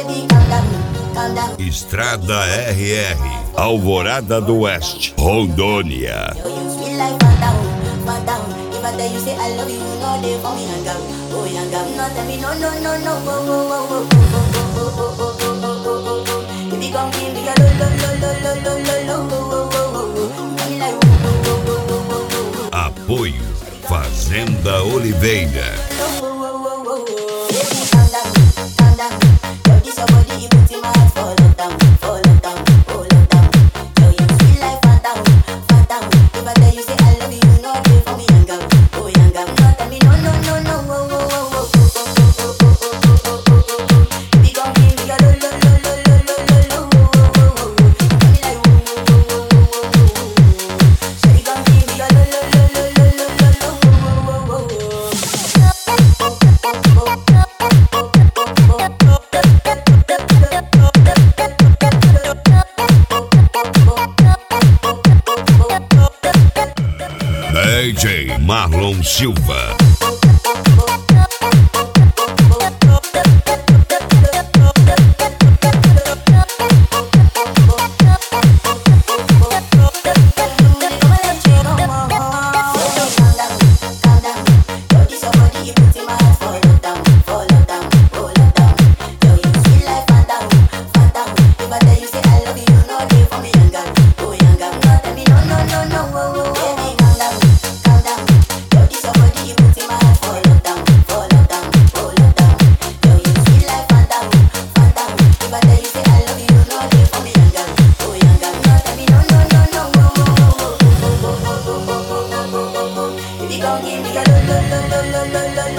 Estrada RR, Alvorada do Oeste, Rondônia. Apoio Fazenda Oliveira. DJ Marlon Silva. Give me a lo lo lo lo lo lo lo.